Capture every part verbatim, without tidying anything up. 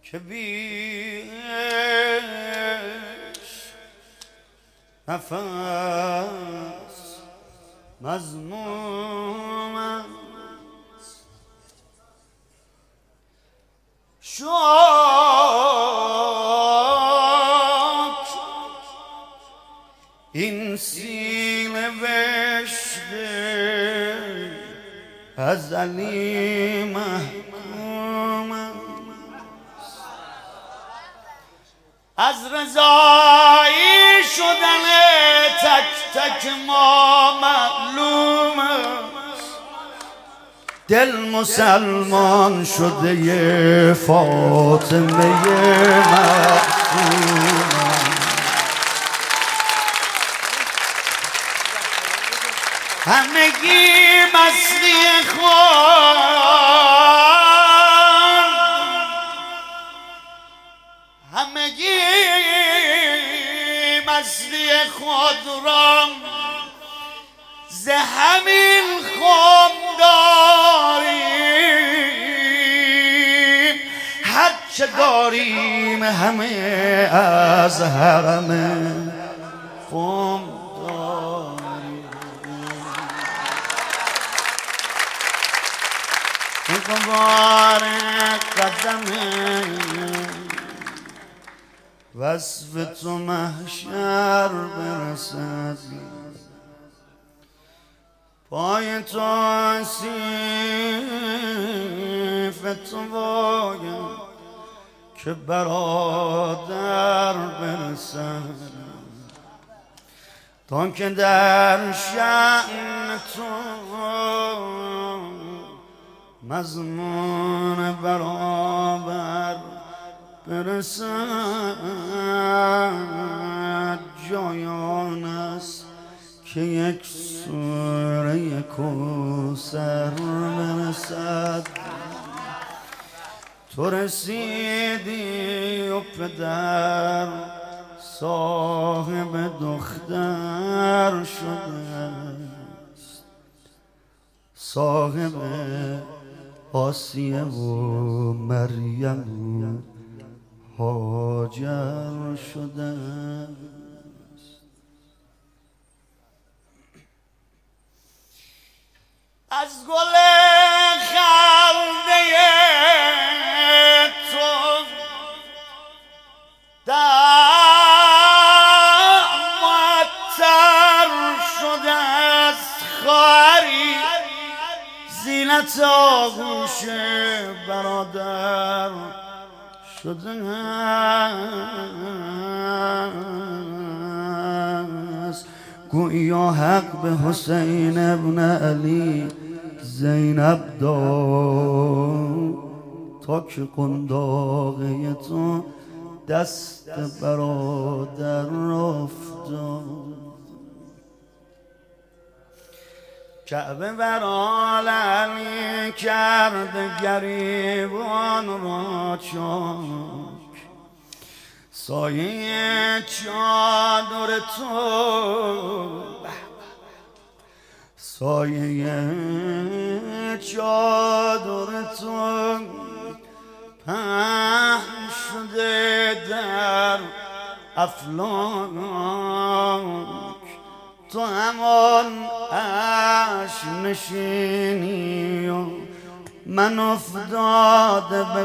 که بیش نفس مذموم است. شکر این سینه وشته ازلی محکوم است. از رضایی شدن تک تک ما معلوم است. دل مسلمان شده ی فاطمه معصوم. همگی مستی خود، همگی مستی خود را ز همین خم داریم. هرچه داریم همه از حرم خم غبار قدم وصف تو محشر برسد. پای تو سیف تو باید که برادر برسد. تا که در شأن تو مضمون برابر برسد. جایان است که یک سوره کوثر برسد. تو رسیدی و پدر صاحب دختر شده است. صاحب آسیه و مریم و هاجر شده است. از گل خنده تو در معطر شده است. خواهری زینت آغوش برادر شده است. گویا حق به حسین ابن علی زینب داد تا که قنداقه تو دست برادر افتاد. کعبه بر عالمی کرد گریبان را چاک. سایه چادر تو سایه چادر تو پهن شده در افلاک. تو همان عرش نشینی و من افتاده به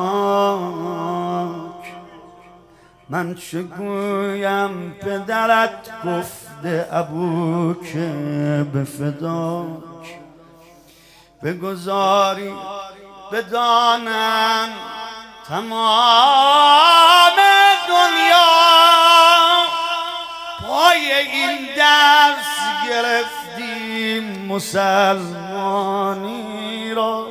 خاک. من چه گویم پدرت گفته ابو که به فداک. بگذاری بدانم تمام دنیا پای این درس گرفتیم مسلمانی را.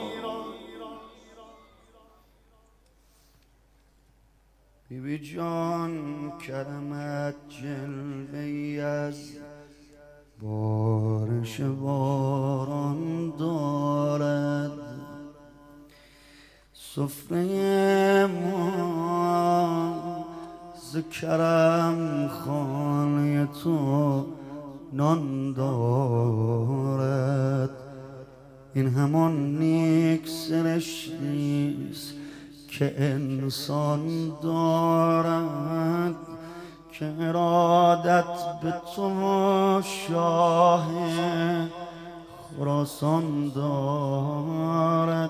بی بی جان کرمت جلوه‌ای از بارش باران دارد. سفره ما ز کرم خانه تو نان دارد. این همان نیک سرشتیست که انسان دارد که ارادت به تو شاه خراسان دارد.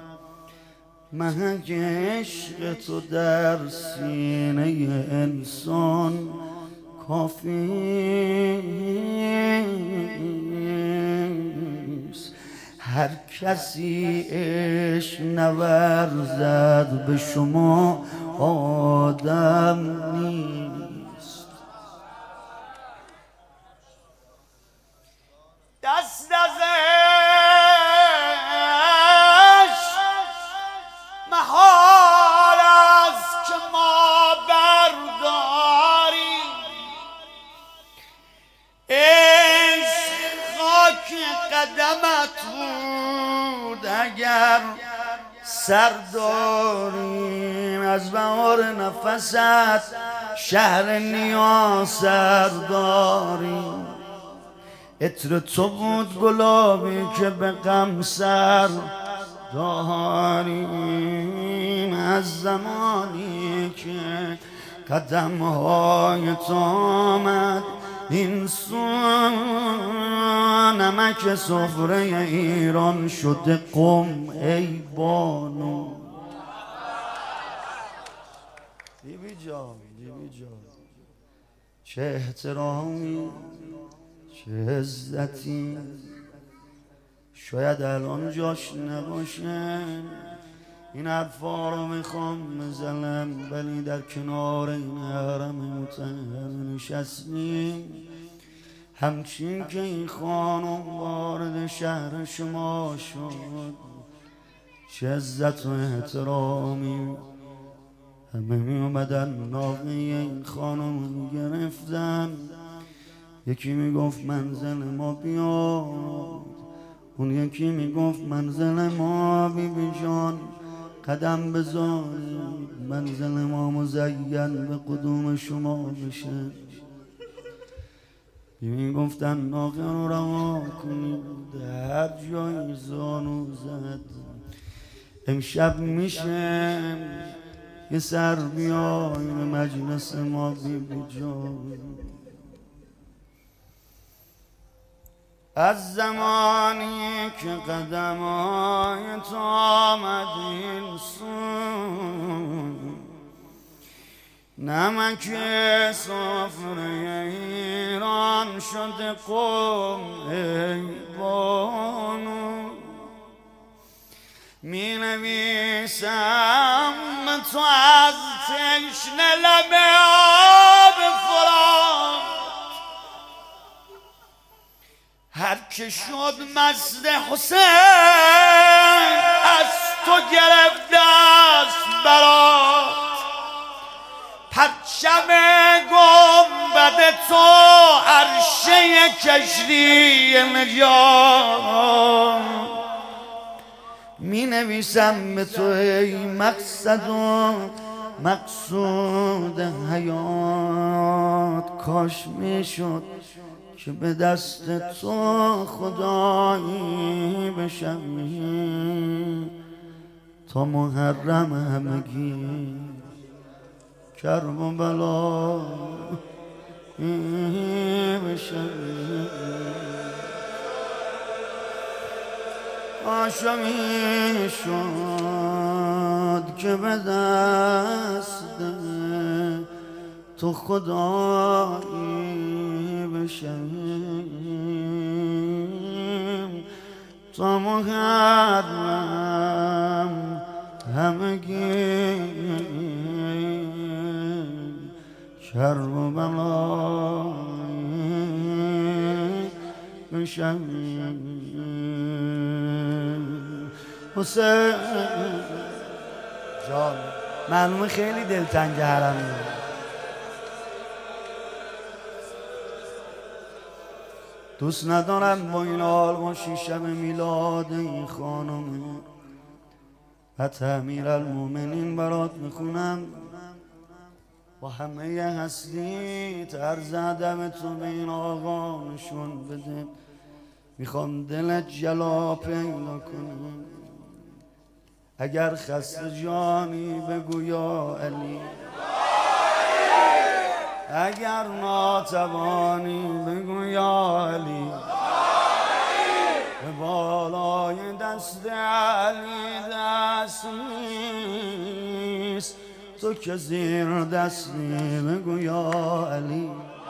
محک عشق تو در سینه انسان کافیست. هر کسی عشق نورزد به شما آدم نیست. دست ازش محال است که ما برداریم. عشق خاک قدمت بود اگر سر داریم. از بهار نفست شهر نیاز سر داریم. عطر تو بود گلابی که به غم سر داریم. از زمانی که قدم‌های تو آمد این سو، نمک سفره ایران شده قم ای بانو. بیبی جان بیبی جان، چه احترامی چه عزتی، شاید الان جاش نباشه این حرفا رو میخوام بزنم، ولی در کنار این حرم مطهر نشستیم. همچین که این خانم وارد شهر شما شد چه عزت و احترامی. همه می اومدن ناقه این خانم میگرفتن. یکی میگفت منزل ما بیاد، اون یکی میگفت منزل ما بیبی جان قدم بذارید، منزل ما مزین به قدوم شما بشه. میگفتن ناقه رو رها کنید، هر جایی زانو زد. امشب میشه یه سر بیای به مجلس ما بیبی جان. از زمانی که قدم‌های تو آمد این سو، نمک سفره ایران شده قم ای بانو. می نویسم تو از تشنه لب آب فرات، هر که شد مست حسین از تو گرفته است برات. پرچم گنبد تو عرشه کشتی نجات. می نویسم به تو ای مقصد و مقصود حیات، کاش می شد که به دست تو خدایی بشم تا محرم همگی کرب و بلا بشم. آشا می شد که به دست تو خدایی بشم تا محرم همگی کرب و بلا بشم. حسین جان معلومه خیلی دلتنگ حرمی. دوست ندارم با این حال باشی شب میلاد این خانم. حتی امیرالمومنین برات میخونم با همه هستی طرز ادب تو به این آقا نشون بده. میخوام دلت جلا پیدا کنم. اگر خسته جانی بگو یا علی، اگر ناتوانی بگو یا علی، به بالای دست علی دست نیست، تو که زیر دستی بگو یا علی.